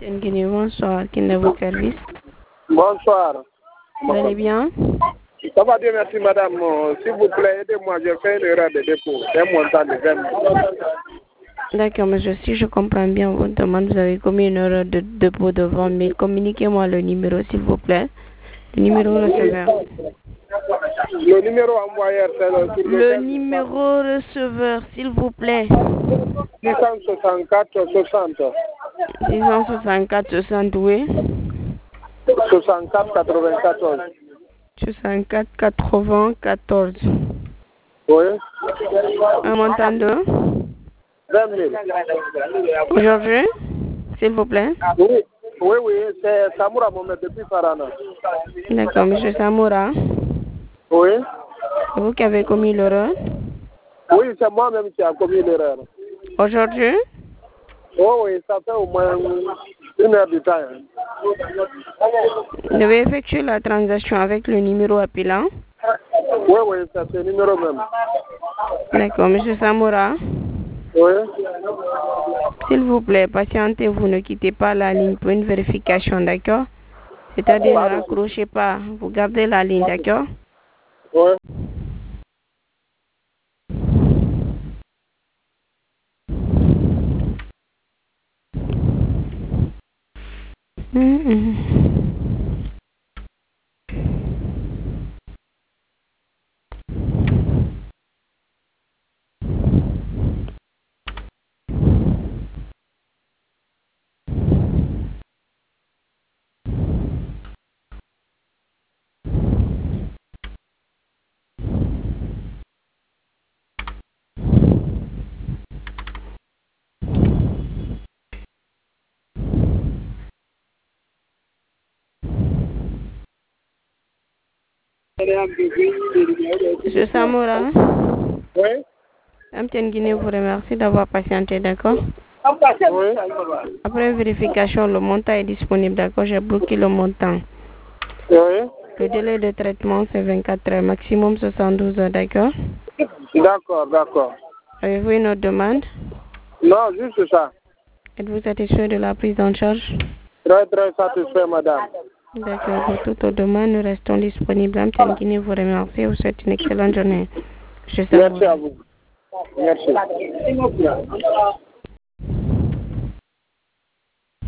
Nguénié, bonsoir. Quel est votre service? Bonsoir. Vous allez bien? Ça va bien, merci madame. S'il vous plaît, aidez-moi, j'ai fait une erreur de dépôt. Un montant de 20 000. D'accord, monsieur. Si je comprends bien votre demande, vous avez commis une erreur de dépôt de 20 000. Communiquez-moi le numéro, s'il vous plaît. Le numéro receveur. Le numéro envoyeur, c'est Le numéro receveur, s'il vous plaît. 664 60. 664 60, oui. 64 94. 64 94. Oui. Un montant de 20 000. aujourd'hui, s'il vous plaît. Oui, c'est Samoura Mohamed depuis Farana. D'accord, monsieur Samoura. Oui. C'est vous qui avez commis l'erreur. Oui, c'est moi-même qui a commis l'erreur. Aujourd'hui? Oui, ça fait au moins 1 heure du temps. Vous devez effectuer la transaction avec le numéro appelant. Oui, c'est ce numéro même. D'accord, monsieur Samoura. Oui. S'il vous plaît, patientez-vous, ne quittez pas la ligne pour une vérification, d'accord? C'est-à-dire ne raccrochez pas, vous gardez la ligne, d'accord? Oui. Monsieur Samoura, Oui. Amtienne Guinée vous remercie d'avoir patienté, d'accord? Oui. Après vérification, le montant est disponible, d'accord? J'ai bloqué le montant. Oui. Le délai de traitement, c'est 24 heures, maximum 72 heures, d'accord? D'accord. Avez-vous une autre demande? Non, juste ça. Êtes-vous satisfait de la prise en charge? Très satisfait, madame. D'accord, pour toutes vos demandes, nous restons disponibles. Amtienne Guinée vous remercie et vous souhaite une excellente journée. Merci à vous. Merci.